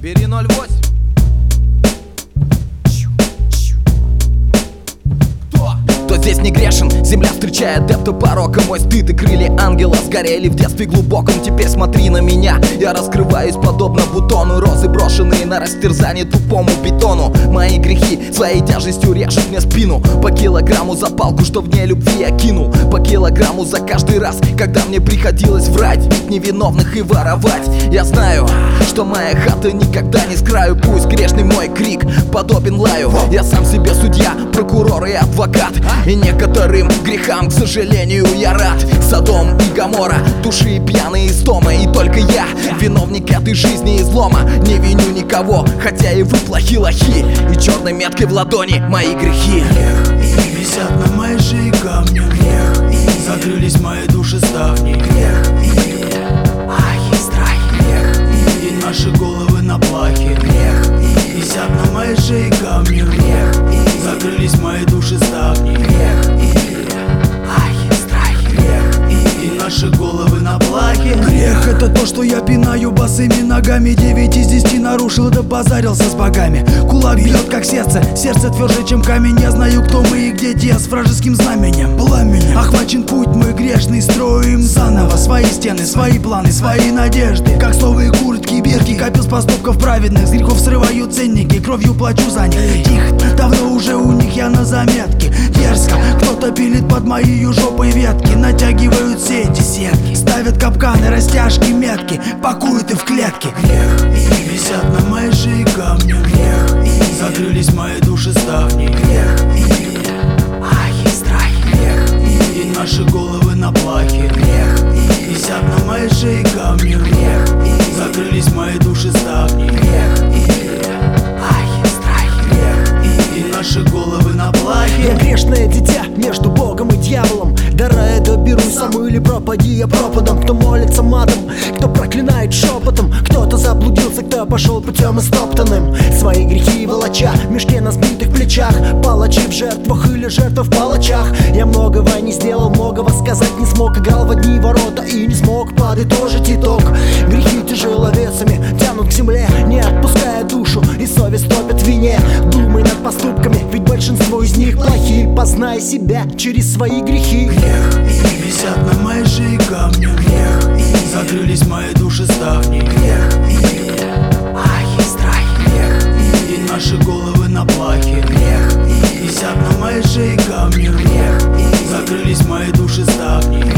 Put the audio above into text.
Бери 08. Кто здесь не грешен? Земля встречает адепта порока. Мой стыд и крылья ангела сгорели в детстве глубоком. Теперь смотри на меня, я раскрываюсь подобно бутону. Розы, брошенные на растерзание тупому бетону. Мои грехи своей тяжестью режут мне спину. По килограмму за палку, что в ней любви я кинул. По килограмму за каждый раз, когда мне приходилось врать, бить невиновных и воровать. Я знаю, что моя хата никогда не с краю. Пусть грешный мой крик подобен лаю. Я сам себе судья, прокурор и адвокат. И некоторым грехам, к сожалению, я рад. Содом и Гоморра, души пьяные истома. И только я, виновник этой жизни излома. Не виню никого, хотя и вы плохи лохи. И черной меткой в ладони мои грехи. Грех висят на моей шее камни. Грех закрылись мои души ставни. Грех ах и страхи. Грех и наши головы на плахе. Грех висят на моей шее камни. Грех закрылись мои души ставни. Грех ах и страхи. Грех и наши головы на плахе. Грех — это то, что я пинаю босыми ногами. 9 из 10 нарушил, да базарился с богами. Кулак бьет как сердце, сердце тверже, чем камень. Я знаю, кто мы и где те, с вражеским знаменем, пламенем. Охвачен путь мой грешный, строим заново свои стены, свои планы, свои надежды. Как совые куртки, бирки, копил с поступков праведных. С грехов срываю ценники, кровью плачу за них. Тихо, давно уже у них я на заметке. Дерзко, кто-то пилит под моей жопой ветки. Натягивают сети, сетки, ставят капканы, растяжки, метки, пакуют и в клетки. Грех висят на моей шее камни. Грех закрылись мои души ставни. Грех ах и страхи. Грех и наши головы на плахе. Грех висят на моей шее камни. Грех закрылись мои души ставни. Грех ах и страхи. Грех и наши головы на плахе. Я грешное дитя между Богом и дьяволом. До рая доберусь сам или пропади я пропадом. Кто молится матом, кто проклинает шепотом. Кто-то заблудился, кто пошел путем истоптанным. Свои грехи волоча в мешке на сбитых плечах. Палачи в жертвах или жертва в палачах. Я многого не сделал, многого сказать не смог. Играл в одни ворота и не смог подытожить итог. Грехи тяжеловесами тянут к земле, не отпуская душу, и совесть топит в вине. Думай над поступками, ведь большинство из них плохие. Познай себя через свои грехи. Грех висят на моей шее камни. Грех закрылись мои души ставни. Грех ах и страхи. Грех и наши головы на плахе. Грех висят на моей шее камни. Грех закрылись мои души ставни.